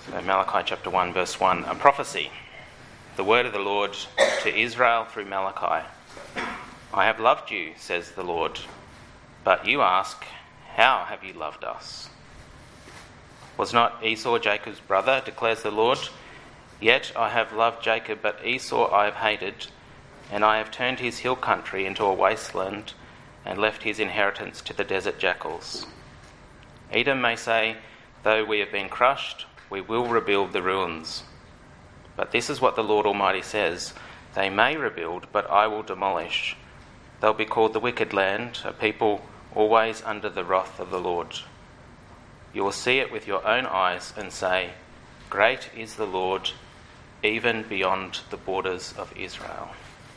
So Malachi chapter 1 verse 1, a prophecy. The word of the Lord to Israel through Malachi. I have loved you, says the Lord, but you ask, how have you loved us? Was not Esau Jacob's brother, declares the Lord? Yet I have loved Jacob, but Esau I have hated, and I have turned his hill country into a wasteland and left his inheritance to the desert jackals. Edom may say, though we have been crushed, we will rebuild the ruins. But this is what the Lord Almighty says, they may rebuild, but I will demolish. They'll be called the wicked land, a people always under the wrath of the Lord. You will see it with your own eyes and say, great is the Lord, even beyond the borders of Israel.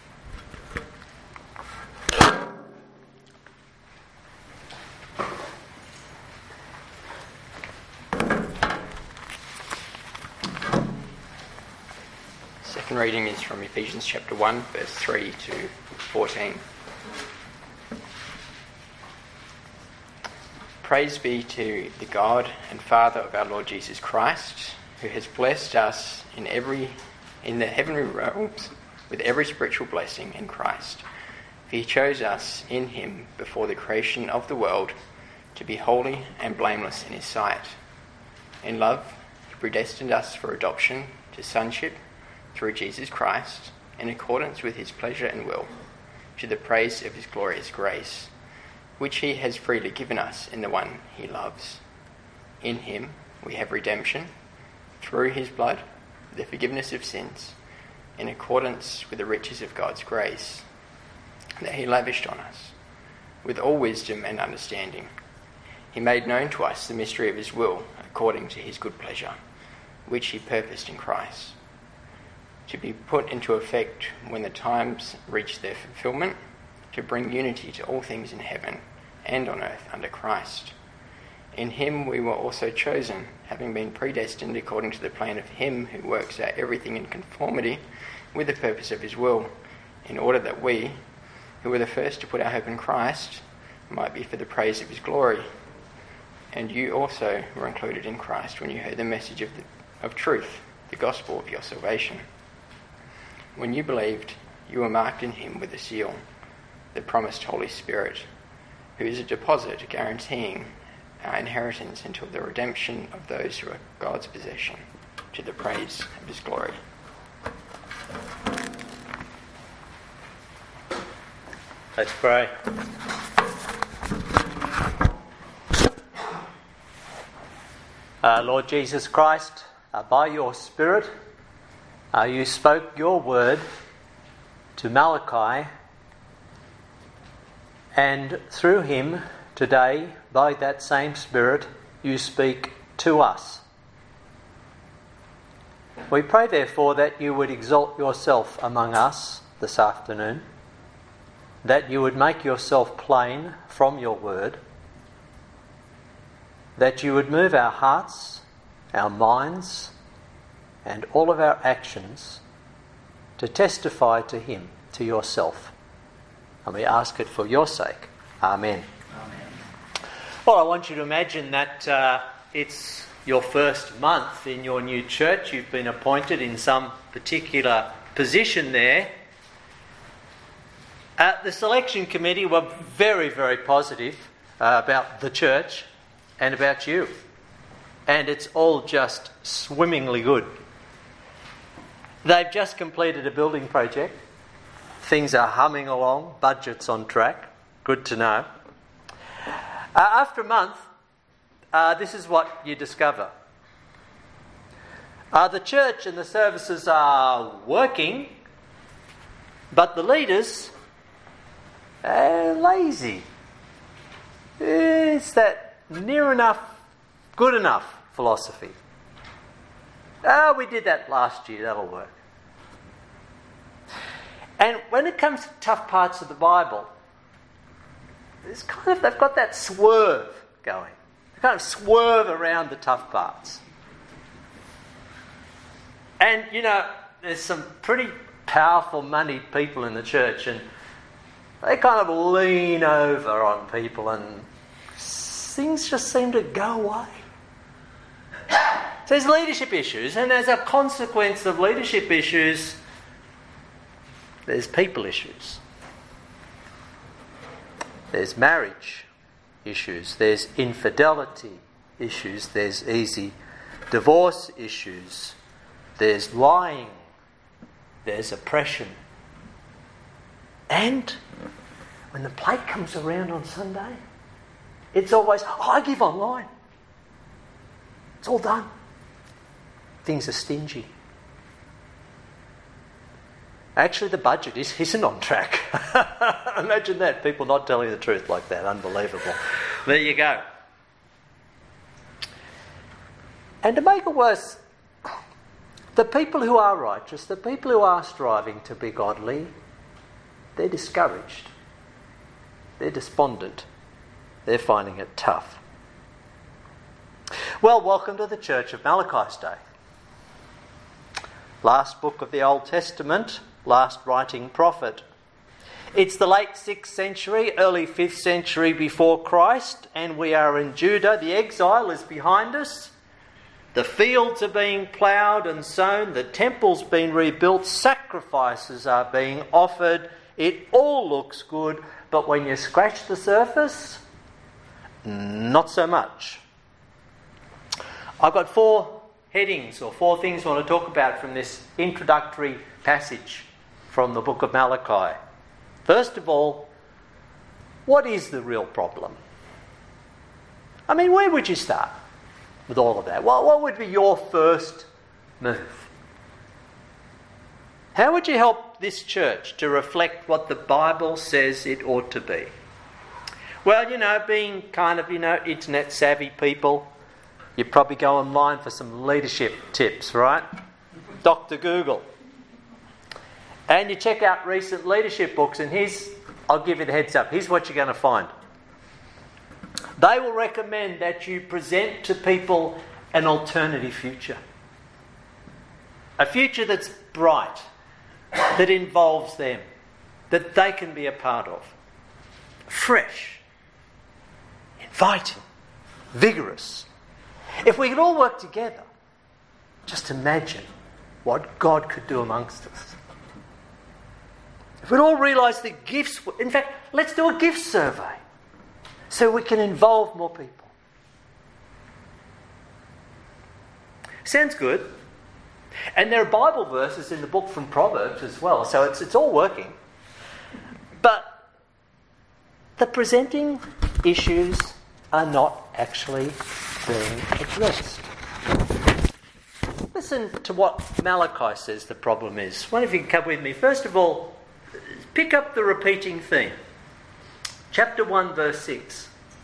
Second reading is from Ephesians chapter 1, verse 3 to 14. Praise be to the God and Father of our Lord Jesus Christ, who has blessed us in the heavenly realms with every spiritual blessing in Christ. For he chose us in him before the creation of the world to be holy and blameless in his sight. In love, he predestined us for adoption to sonship through Jesus Christ, in accordance with his pleasure and will, to the praise of his glorious grace, which he has freely given us in the one he loves. In him we have redemption, through his blood, the forgiveness of sins, in accordance with the riches of God's grace, that he lavished on us, with all wisdom and understanding. He made known to us the mystery of his will, according to his good pleasure, which he purposed in Christ, to be put into effect when the times reach their fulfillment, to bring unity to all things in heaven and on earth under Christ. In him we were also chosen, having been predestined according to the plan of him who works out everything in conformity with the purpose of his will, in order that we, who were the first to put our hope in Christ, might be for the praise of his glory. And you also were included in Christ when you heard the message of truth, the gospel of your salvation. When you believed, you were marked in him with a seal, the promised Holy Spirit, who is a deposit guaranteeing our inheritance until the redemption of those who are God's possession, to the praise of his glory. Let's pray. Lord Jesus Christ, by your Spirit, you spoke your word to Malachi, and through him today, by that same Spirit, you speak to us. We pray therefore that you would exalt yourself among us this afternoon, that you would make yourself plain from your word, that you would move our hearts, our minds, and all of our actions to testify to him, to yourself. And we ask it for your sake. Amen. Amen. Well, I want you to imagine that it's your first month in your new church. You've been appointed in some particular position there. The selection committee were very, very positive about the church and about you. And it's all just swimmingly good. They've just completed a building project. Things are humming along. Budget's on track. Good to know. After a month, this is what you discover. The church and the services are working, but the leaders are lazy. It's that near enough, good enough philosophy. We did that last year, that'll work. And when it comes to tough parts of the Bible, they've got that swerve going. They kind of swerve around the tough parts. And, there's some pretty powerful, moneyed people in the church, and they kind of lean over on people and things just seem to go away. There's leadership issues, and as a consequence of leadership issues, there's people issues. There's marriage issues, there's infidelity issues, there's easy divorce issues, there's lying, there's oppression. And when the plate comes around on Sunday, it's always, I give online. It's all done. Things are stingy. Actually, the budget isn't on track. Imagine that, people not telling the truth like that. Unbelievable. There you go. And to make it worse, the people who are righteous, the people who are striving to be godly, they're discouraged. They're despondent. They're finding it tough. Well, welcome to the Church of Malachi's Day. Last book of the Old Testament, last writing prophet. It's the late 6th century, early 5th century before Christ, and we are in Judah. The exile is behind us. The fields are being ploughed and sown. The temple's been rebuilt. Sacrifices are being offered. It all looks good, but when you scratch the surface, not so much. I've got 4 headings or 4 things I want to talk about from this introductory passage from the book of Malachi. First of all, what is the real problem? I mean, where would you start with all of that? What would be your first move? How would you help this church to reflect what the Bible says it ought to be? Well, being kind of, internet savvy people, you probably go online for some leadership tips, right? Dr. Google. And you check out recent leadership books, and I'll give you the heads up, here's what you're going to find. They will recommend that you present to people an alternative future. A future that's bright, that involves them, that they can be a part of. Fresh, inviting, vigorous. If we could all work together, just imagine what God could do amongst us. If we'd all realise that gifts... In fact, let's do a gift survey so we can involve more people. Sounds good. And there are Bible verses in the book from Proverbs as well, so it's all working. But the presenting issues are not actually being addressed. Listen to what Malachi says the problem is. One of you can come with me. First of all, pick up the repeating theme. Chapter 1, verse 6.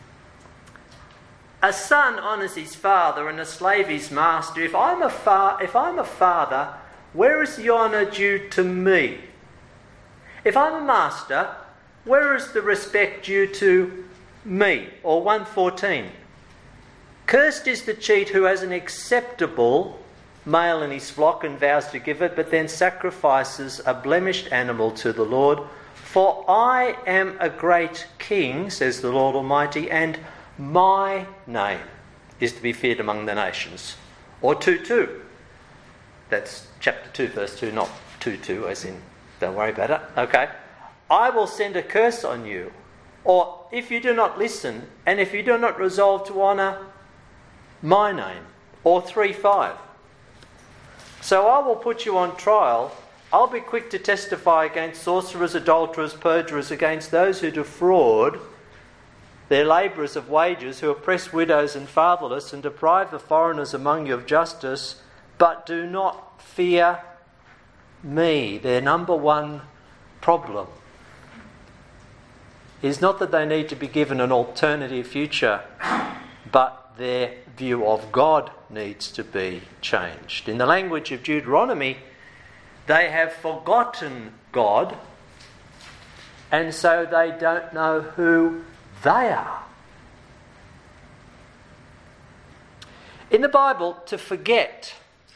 A son honours his father and a slave his master. If I'm a father, where is the honour due to me? If I'm a master, where is the respect due to me? Or 1:14. Cursed is the cheat who has an acceptable male in his flock and vows to give it, but then sacrifices a blemished animal to the Lord. For I am a great king, says the Lord Almighty, and my name is to be feared among the nations. Or 2:2. That's chapter 2, verse 2, not 2:2, as in, don't worry about it. Okay. I will send a curse on you. Or if you do not listen, and if you do not resolve to honour my name. Or 3:5. So I will put you on trial. I'll be quick to testify against sorcerers, adulterers, perjurers, against those who defraud their labourers of wages, who oppress widows and fatherless, and deprive the foreigners among you of justice, but do not fear me. Their number one problem is not that they need to be given an alternative future, but their view of God needs to be changed. In the language of Deuteronomy, they have forgotten God, and so they don't know who they are. In the Bible, to forget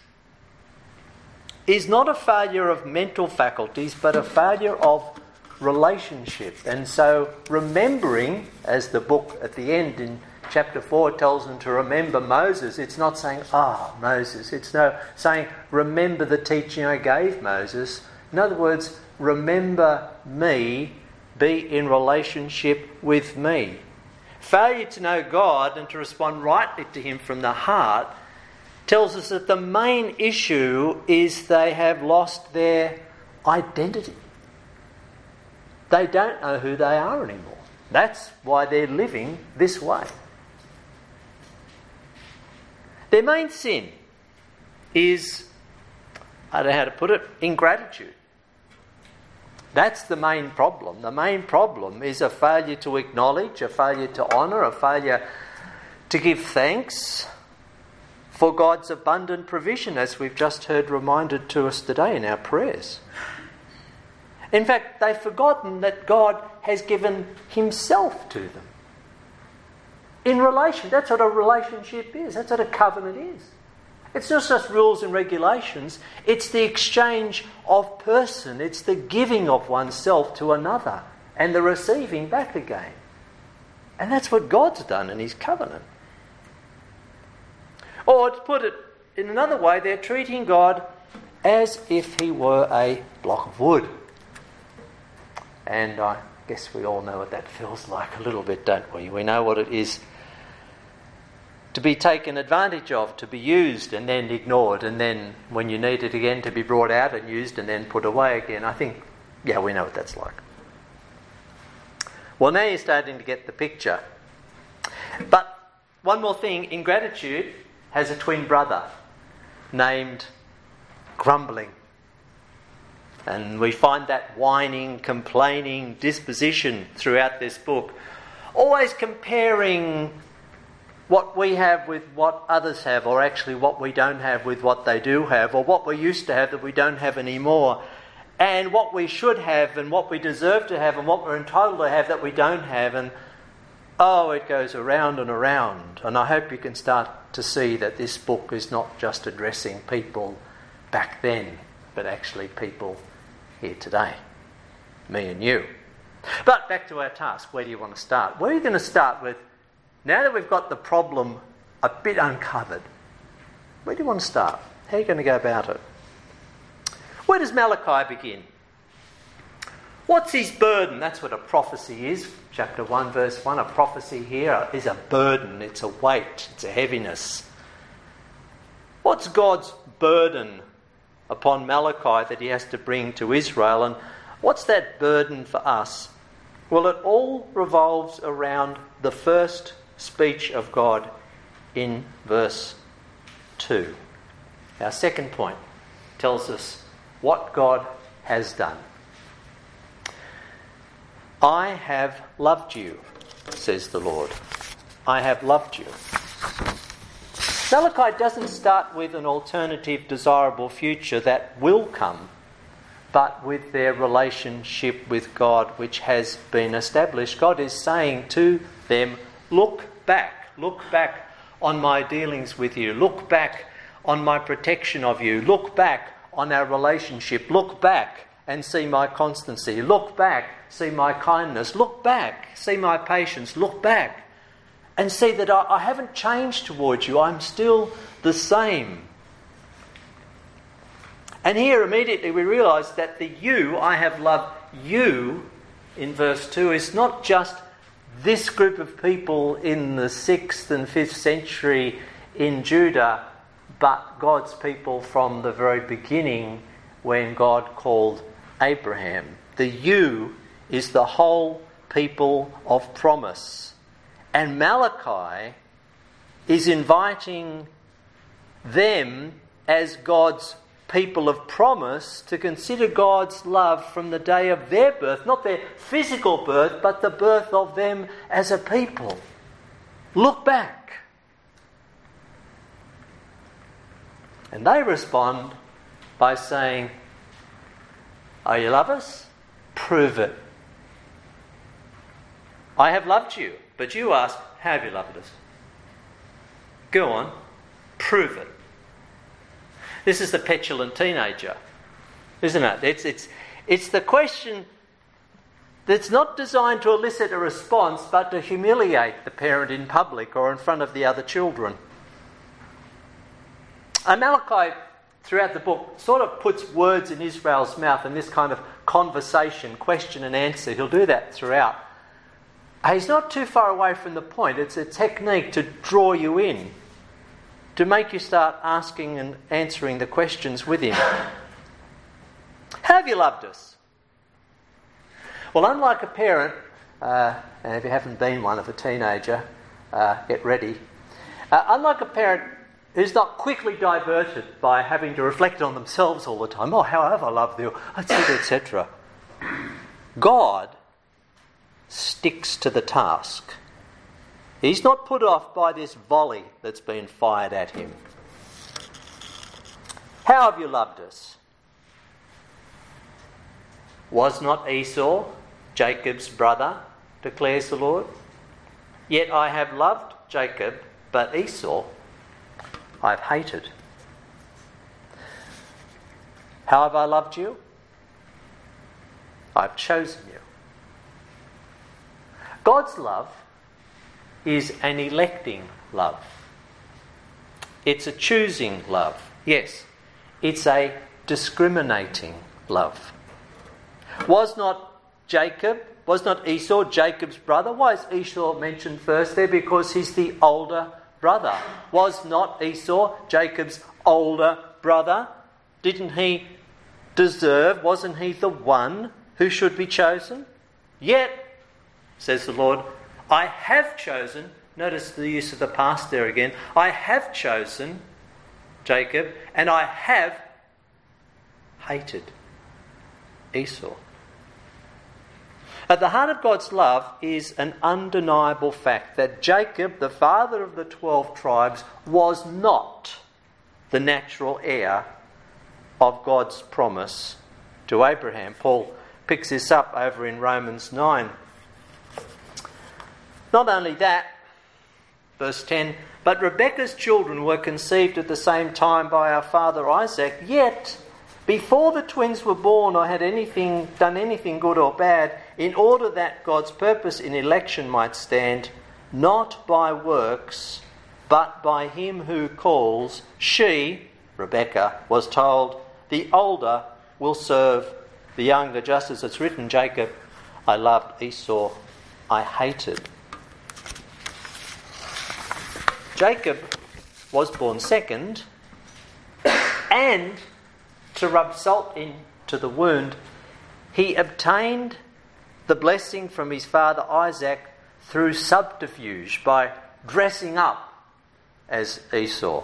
is not a failure of mental faculties, but a failure of relationship. And so remembering, as the book at the end in chapter 4 tells them to remember Moses, it's not saying, Moses. It's saying, remember the teaching I gave Moses. In other words, remember me, be in relationship with me. Failure to know God and to respond rightly to him from the heart tells us that the main issue is they have lost their identity. They don't know who they are anymore. That's why they're living this way. Their main sin is, I don't know how to put it, ingratitude. That's the main problem. The main problem is a failure to acknowledge, a failure to honour, a failure to give thanks for God's abundant provision, as we've just heard reminded to us today in our prayers. In fact, they've forgotten that God has given himself to them. In relation, that's what a relationship is. That's what a covenant is. It's not just rules and regulations. It's the exchange of person. It's the giving of oneself to another and the receiving back again. And that's what God's done in his covenant. Or to put it in another way, they're treating God as if he were a block of wood. And I guess we all know what that feels like a little bit, don't we? We know what it is to be taken advantage of, to be used and then ignored, and then when you need it again to be brought out and used and then put away again. I think, we know what that's like. Well, now you're starting to get the picture. But one more thing, ingratitude has a twin brother named grumbling. And we find that whining, complaining disposition throughout this book. Always comparing what we have with what others have, or actually what we don't have with what they do have, or what we used to have that we don't have anymore, and what we should have and what we deserve to have and what we're entitled to have that we don't have. And it goes around and around. And I hope you can start to see that this book is not just addressing people back then, but actually people here today, me and you. But back to our task. Where do you want to start? Where are you going to start with? Now that we've got the problem a bit uncovered, where do you want to start? How are you going to go about it? Where does Malachi begin? What's his burden? That's what a prophecy is. Chapter 1, verse 1, a prophecy here is a burden. It's a weight. It's a heaviness. What's God's burden upon Malachi that he has to bring to Israel? And what's that burden for us? Well, it all revolves around the first speech of God in verse 2. Our second point tells us what God has done. I have loved you, says the Lord. I have loved you. Malachi doesn't start with an alternative, desirable future that will come, but with their relationship with God, which has been established. God is saying to them, look back on my dealings with you. Look back on my protection of you. Look back on our relationship. Look back and see my constancy. Look back, see my kindness. Look back, see my patience. Look back and see that I haven't changed towards you. I'm still the same. And here immediately we realise that the you, I have loved you, in verse 2, is not just this group of people in the 6th and 5th century in Judah, but God's people from the very beginning when God called Abraham. The you is the whole people of promise. And Malachi is inviting them as God's people of promise to consider God's love from the day of their birth, not their physical birth, but the birth of them as a people. Look back. And they respond by saying, "Oh, you love us? Prove it. I have loved you." But you ask, how have you loved us? Go on, prove it. This is the petulant teenager, isn't it? It's the question that's not designed to elicit a response, but to humiliate the parent in public or in front of the other children. And Malachi, throughout the book, sort of puts words in Israel's mouth in this kind of conversation, question and answer. He'll do that throughout. He's not too far away from the point. It's a technique to draw you in, to make you start asking and answering the questions with him. How have you loved us? Well, unlike a parent, and if you haven't been one of a teenager, get ready. Unlike a parent who's not quickly diverted by having to reflect on themselves all the time, oh, how have I loved you, etc., etc. God sticks to the task. He's not put off by this volley that's been fired at him. How have you loved us? Was not Esau Jacob's brother, declares the Lord? Yet I have loved Jacob, but Esau I've hated. How have I loved you? I've chosen you. God's love is an electing love. It's a choosing love. Yes, it's a discriminating love. Was not Esau Jacob's brother? Why is Esau mentioned first there? Because he's the older brother. Was not Esau Jacob's older brother? Didn't he deserve, wasn't he the one who should be chosen? Yet, says the Lord, I have chosen, notice the use of the past there again, I have chosen Jacob and I have hated Esau. At the heart of God's love is an undeniable fact that Jacob, the father of the 12 tribes, was not the natural heir of God's promise to Abraham. Paul picks this up over in Romans 9. Not only that, verse 10, but Rebekah's children were conceived at the same time by our father Isaac, yet before the twins were born or had done anything good or bad, in order that God's purpose in election might stand, not by works, but by him who calls, she, Rebekah, was told, the older will serve the younger, just as it's written, Jacob I loved, Esau I hated. Jacob was born second, and to rub salt into the wound, he obtained the blessing from his father Isaac through subterfuge, by dressing up as Esau.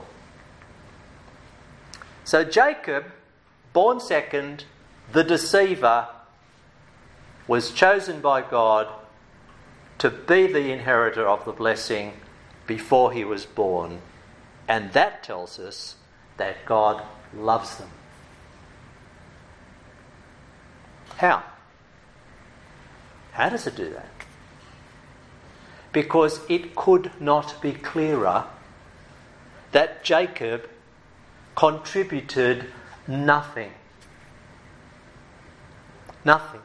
So Jacob, born second, the deceiver, was chosen by God to be the inheritor of the blessing before he was born. And that tells us that God loves them. How? How does it do that? Because it could not be clearer that Jacob contributed nothing. Nothing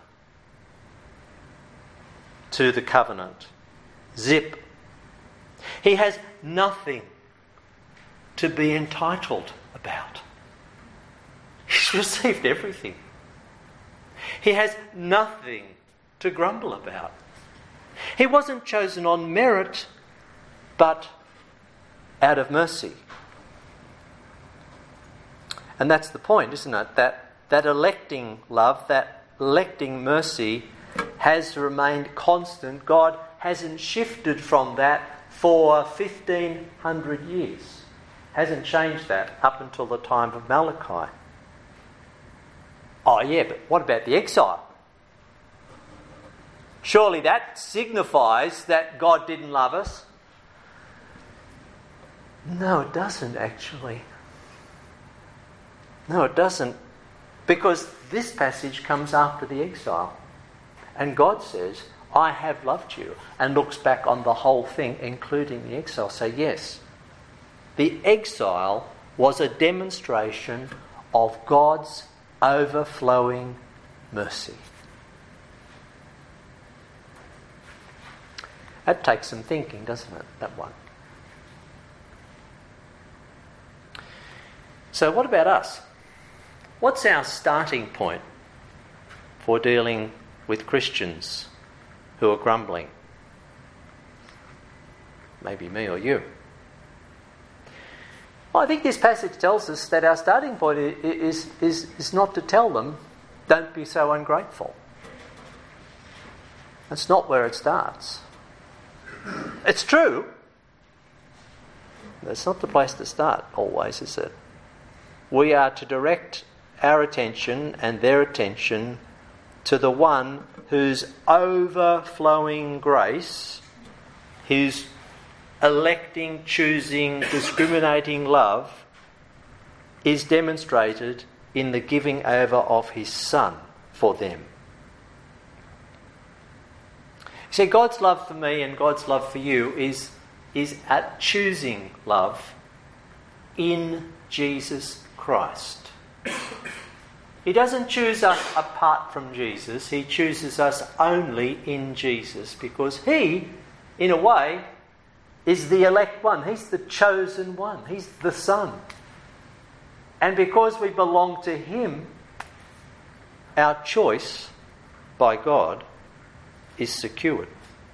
to the covenant. Zip. He has nothing to be entitled about. He's received everything. He has nothing to grumble about. He wasn't chosen on merit, but out of mercy. And that's the point, isn't it? That electing love, that electing mercy has remained constant. God hasn't shifted from that for 1,500 years. Hasn't changed that up until the time of Malachi. Oh yeah, but what about the exile? Surely that signifies that God didn't love us. No, it doesn't actually. No, it doesn't. Because this passage comes after the exile. And God says, I have loved you, and looks back on the whole thing, including the exile. So yes, the exile was a demonstration of God's overflowing mercy. That takes some thinking, doesn't it, that one? So what about us? What's our starting point for dealing with Christians who are grumbling? Maybe me or you. Well, I think this passage tells us that our starting point is not to tell them, don't be so ungrateful. That's not where it starts. It's true. That's not the place to start always, is it? We are to direct our attention and their attention to the one whose overflowing grace, whose electing, choosing, discriminating love is demonstrated in the giving over of his Son for them. See, God's love for me and God's love for you is a choosing love in Jesus Christ. He doesn't choose us apart from Jesus. He chooses us only in Jesus, because he, in a way, is the elect one. He's the chosen one. He's the Son. And because we belong to him, our choice by God is secured.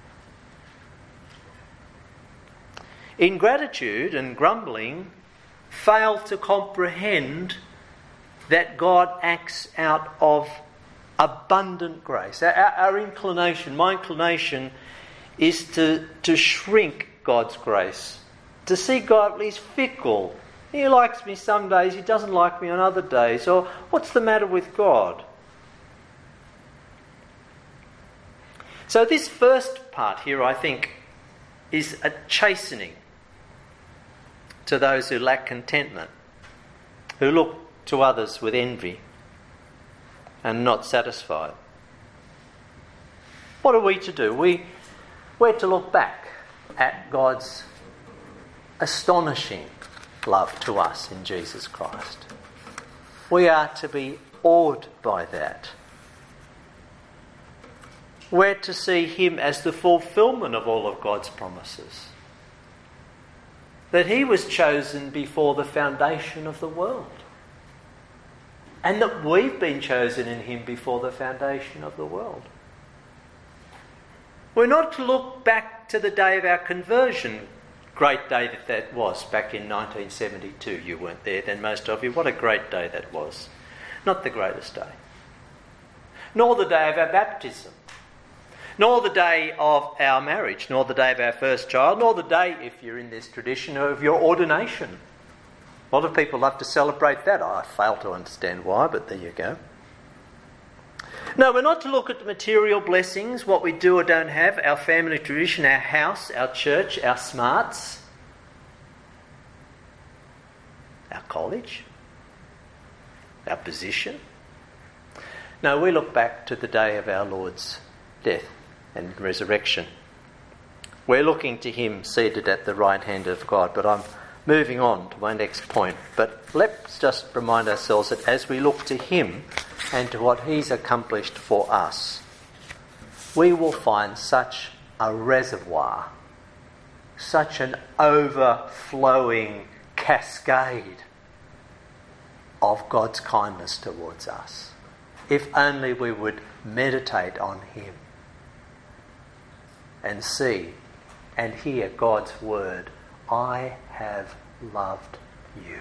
Ingratitude and grumbling fail to comprehend that God acts out of abundant grace. Our inclination, my inclination, is to shrink God's grace, to see God as fickle. He likes me some days, he doesn't like me on other days. Or what's the matter with God? So this first part here, I think, is a chastening to those who lack contentment, who look to others with envy and not satisfied. What are we to do? We're to look back at God's astonishing love to us in Jesus Christ. We are to be awed by that. We're to see him as the fulfilment of all of God's promises. That he was chosen before the foundation of the world. And that we've been chosen in him before the foundation of the world. We're not to look back to the day of our conversion. Great day that was back in 1972. You weren't there then, most of you. What a great day that was. Not the greatest day. Nor the day of our baptism. Nor the day of our marriage. Nor the day of our first child. Nor the day, if you're in this tradition, of your ordination. A lot of people love to celebrate that. I fail to understand why, but there you go. No, we're not to look at the material blessings, what we do or don't have, our family tradition, our house, our church, our smarts, our college, our position. No, we look back to the day of our Lord's death and resurrection. We're looking to him seated at the right hand of God, but I'm moving on to my next point. But let's just remind ourselves that as we look to him and to what he's accomplished for us, we will find such a reservoir, such an overflowing cascade of God's kindness towards us. If only we would meditate on him and see and hear God's word, I have loved you.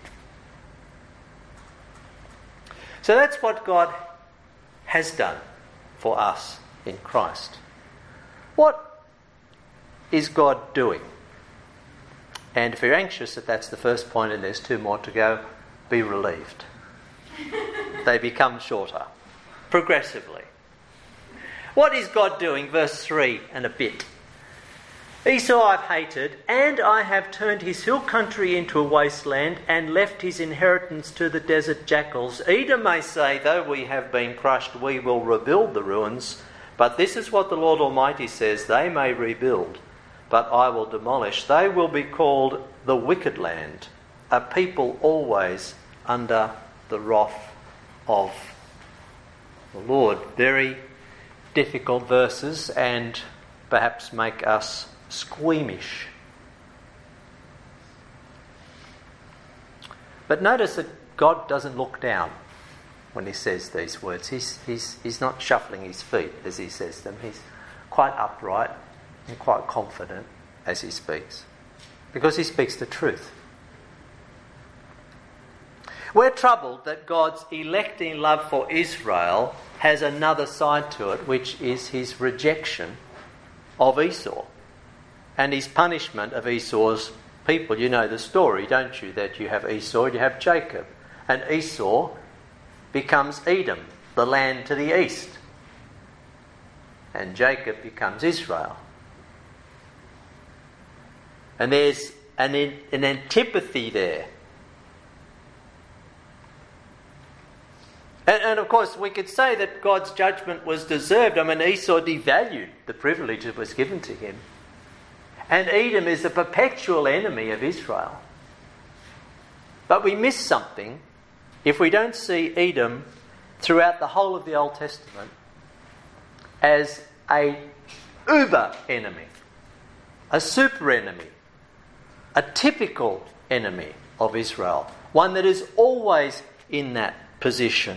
So that's what God has done for us in Christ. What is God doing? And if you're anxious that that's the first point and there's two more to go, be relieved. They become shorter, progressively. What is God doing? Verse 3 and a bit. Esau I've hated, and I have turned his hill country into a wasteland and left his inheritance to the desert jackals. Edom may say, though we have been crushed, we will rebuild the ruins. But this is what the Lord Almighty says, they may rebuild, but I will demolish. They will be called the wicked land, a people always under the wrath of the Lord. Very difficult verses, and perhaps make us squeamish. But notice that God doesn't look down when he says these words. He's not shuffling his feet as he says them. He's quite upright and quite confident as he speaks, because he speaks the truth. We're troubled that God's electing love for Israel has another side to it, which is his rejection of Esau and his punishment of Esau's people. You know the story, don't you? That you have Esau, you have Jacob. And Esau becomes Edom, the land to the east. And Jacob becomes Israel. And there's an antipathy there. And of course, we could say that God's judgment was deserved. I mean, Esau devalued the privilege that was given to him. And Edom is a perpetual enemy of Israel. But we miss something if we don't see Edom throughout the whole of the Old Testament as a uber enemy, a super enemy, a typical enemy of Israel, one that is always in that position.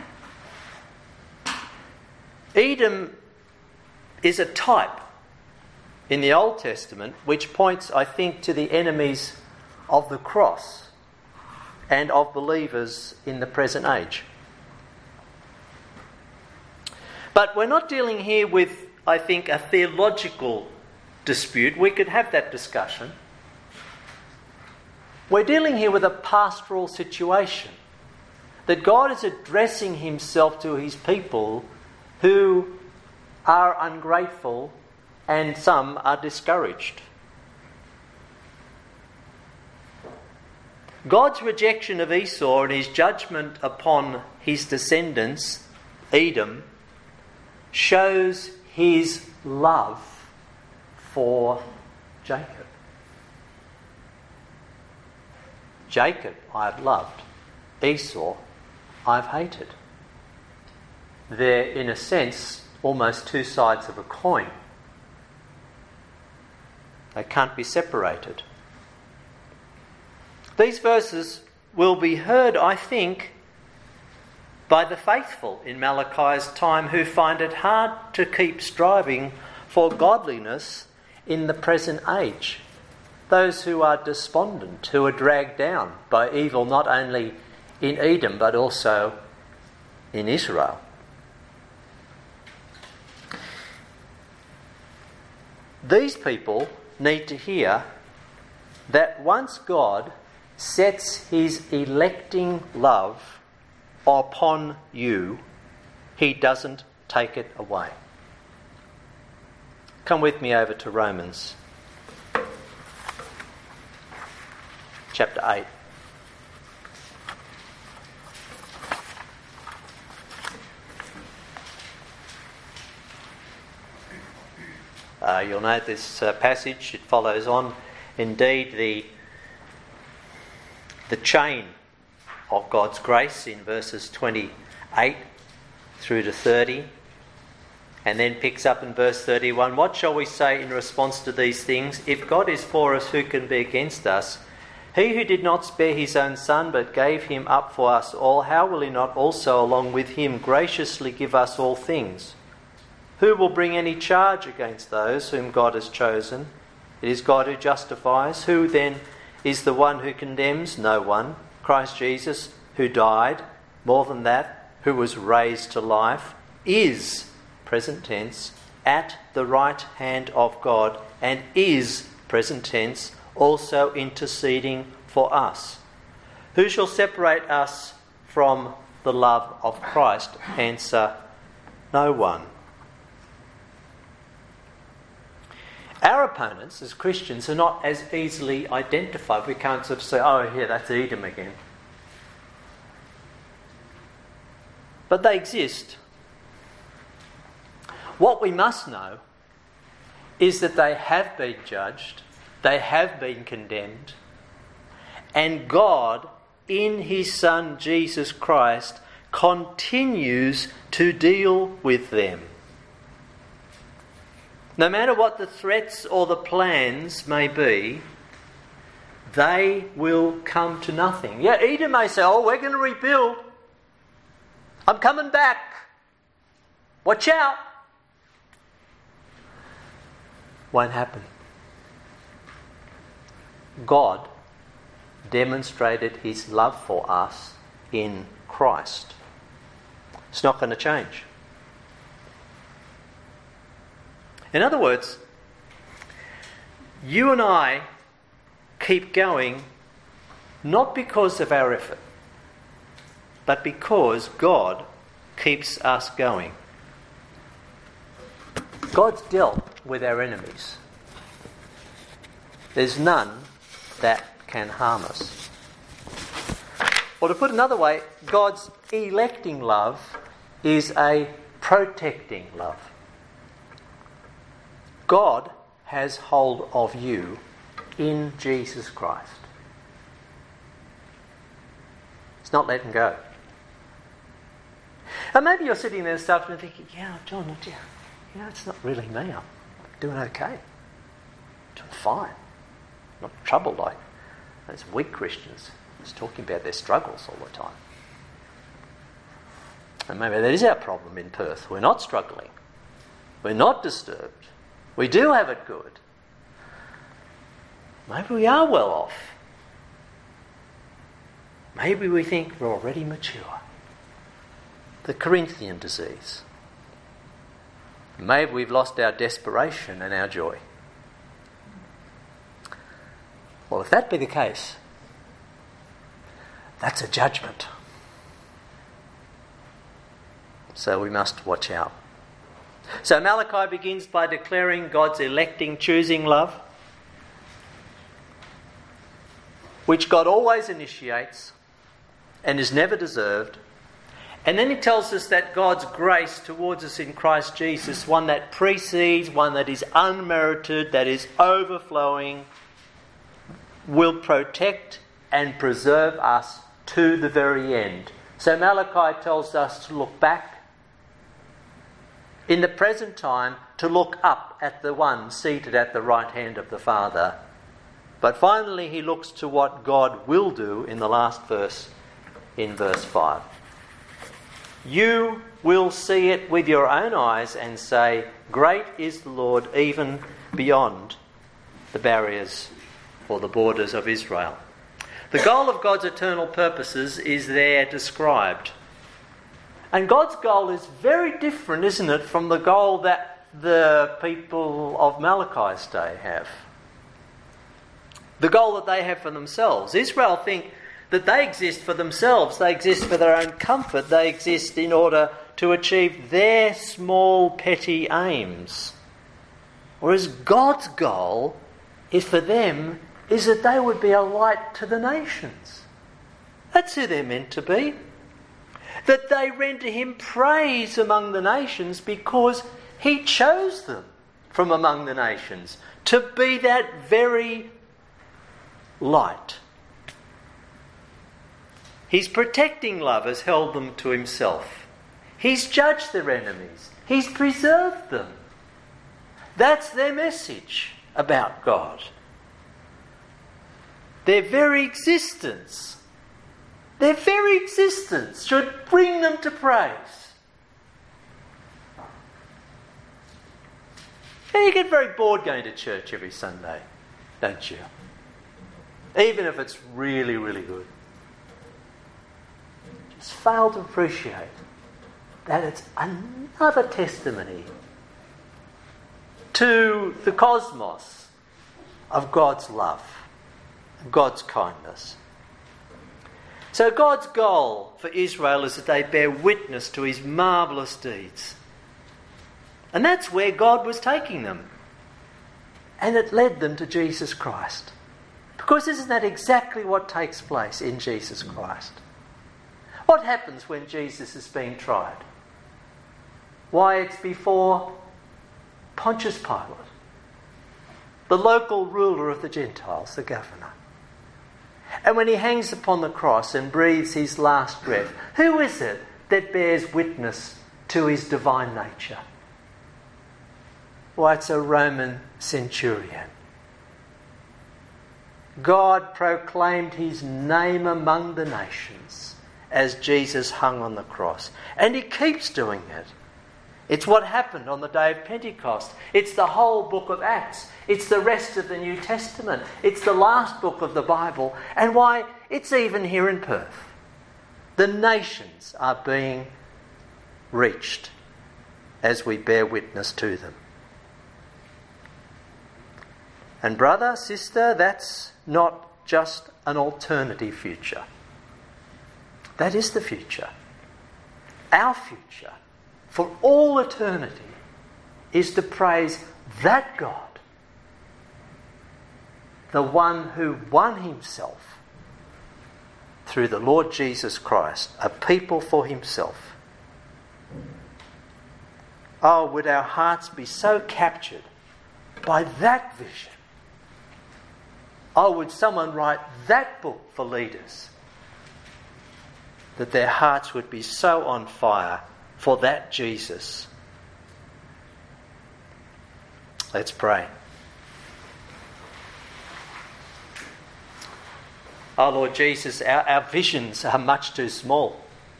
Edom is a type in the Old Testament which points, I think, to the enemies of the cross and of believers in the present age. But we're not dealing here with, I think, a theological dispute. We could have that discussion. We're dealing here with a pastoral situation, that God is addressing himself to his people who are ungrateful and some are discouraged. God's rejection of Esau and his judgment upon his descendants, Edom, shows his love for Jacob. Jacob I have loved, Esau I've hated. They're, in a sense, almost two sides of a coin. They can't be separated. These verses will be heard, I think, by the faithful in Malachi's time who find it hard to keep striving for godliness in the present age. Those who are despondent, who are dragged down by evil not only in Edom but also in Israel. These people need to hear that once God sets his electing love upon you, he doesn't take it away. Come with me over to Romans chapter 8. You'll note this passage, it follows on. Indeed, the chain of God's grace in verses 28 through to 30, and then picks up in verse 31. What shall we say in response to these things? If God is for us, who can be against us? He who did not spare his own son, but gave him up for us all, how will he not also along with him graciously give us all things? Who will bring any charge against those whom God has chosen? It is God who justifies. Who then is the one who condemns? No one. Christ Jesus, who died, more than that, who was raised to life, is, present tense, at the right hand of God, and is, present tense, also interceding for us. Who shall separate us from the love of Christ? Answer, no one. Our opponents as Christians are not as easily identified. We can't sort of say, oh, here, that's Edom again. But they exist. What we must know is that they have been judged, they have been condemned, and God, in his Son Jesus Christ, continues to deal with them. No matter what the threats or the plans may be, they will come to nothing. Yeah, Edom may say, oh, we're going to rebuild. I'm coming back. Watch out. Won't happen. God demonstrated his love for us in Christ. It's not going to change. In other words, you and I keep going not because of our effort, but because God keeps us going. God's dealt with our enemies. There's none that can harm us. Or to put another way, God's electing love is a protecting love. God has hold of you in Jesus Christ. It's not letting go. And maybe you're sitting there this afternoon thinking, yeah, John, it's not really me. I'm doing okay. Doing fine. Not in trouble like those weak Christians just talking about their struggles all the time. And maybe that is our problem in Perth. We're not struggling. We're not disturbed. We do have it good. Maybe we are well off. Maybe we think we're already mature. The Corinthian disease. Maybe we've lost our desperation and our joy. Well, if that be the case, that's a judgment. So we must watch out. So Malachi begins by declaring God's electing, choosing love, which God always initiates and is never deserved. And then he tells us that God's grace towards us in Christ Jesus, one that precedes, one that is unmerited, that is overflowing, will protect and preserve us to the very end. So Malachi tells us to look back in the present time, to look up at the one seated at the right hand of the Father. But finally he looks to what God will do in the last verse, in verse 5. You will see it with your own eyes and say, great is the Lord even beyond the barriers or the borders of Israel. The goal of God's eternal purposes is there described. And God's goal is very different, isn't it, from the goal that the people of Malachi's day have. The goal that they have for themselves. Israel think that they exist for themselves. They exist for their own comfort. They exist in order to achieve their small, petty aims. Whereas God's goal is for them is that they would be a light to the nations. That's who they're meant to be. That they render him praise among the nations because he chose them from among the nations to be that very light. His protecting love has held them to himself. He's judged their enemies. He's preserved them. That's their message about God. Their very existence should bring them to praise. And you get very bored going to church every Sunday, don't you? Even if it's really, really good. Just fail to appreciate that it's another testimony to the cosmos of God's love, God's kindness. So God's goal for Israel is that they bear witness to his marvellous deeds. And that's where God was taking them. And it led them to Jesus Christ. Because isn't that exactly what takes place in Jesus Christ? What happens when Jesus is being tried? Why, it's before Pontius Pilate, the local ruler of the Gentiles, the governor. And when he hangs upon the cross and breathes his last breath, who is it that bears witness to his divine nature? Why, it's a Roman centurion. God proclaimed his name among the nations as Jesus hung on the cross. And he keeps doing it. It's what happened on the day of Pentecost. It's the whole book of Acts. It's the rest of the New Testament. It's the last book of the Bible. And why, it's even here in Perth. The nations are being reached as we bear witness to them. And brother, sister, that's not just an alternative future. That is the future. Our future, for all eternity, is to praise that God, the one who won himself through the Lord Jesus Christ, a people for himself. Oh, would our hearts be so captured by that vision? Oh, would someone write that book for leaders, that their hearts would be so on fire for that Jesus. Let's pray. Oh Lord Jesus, our visions are much too small.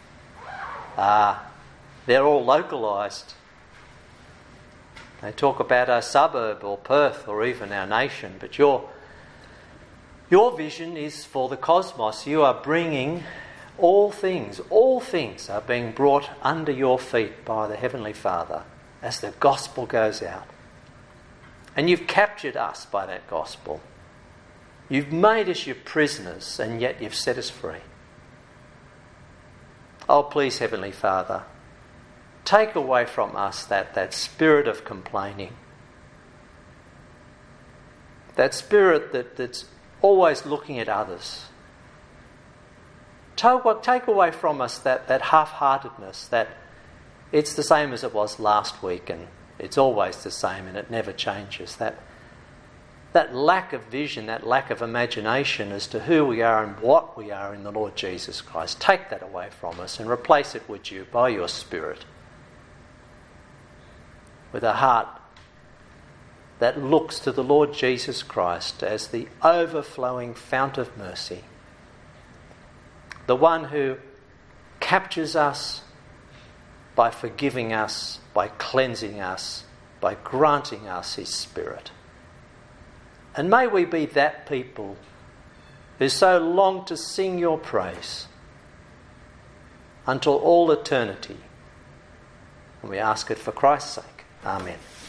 They're all localised. They talk about our suburb or Perth or even our nation, but your vision is for the cosmos. You are bringing all things are being brought under your feet by the Heavenly Father as the gospel goes out. And you've captured us by that gospel. You've made us your prisoners, and yet you've set us free. Oh, please, Heavenly Father, take away from us that spirit of complaining, that spirit that's always looking at others. Take away from us that half-heartedness, that it's the same as it was last week and it's always the same and it never changes. That lack of vision, that lack of imagination as to who we are and what we are in the Lord Jesus Christ. Take that away from us and replace it with you by your Spirit. With a heart that looks to the Lord Jesus Christ as the overflowing fount of mercy. The one who captures us by forgiving us, by cleansing us, by granting us his Spirit. And may we be that people who so long to sing your praise until all eternity. And we ask it for Christ's sake. Amen.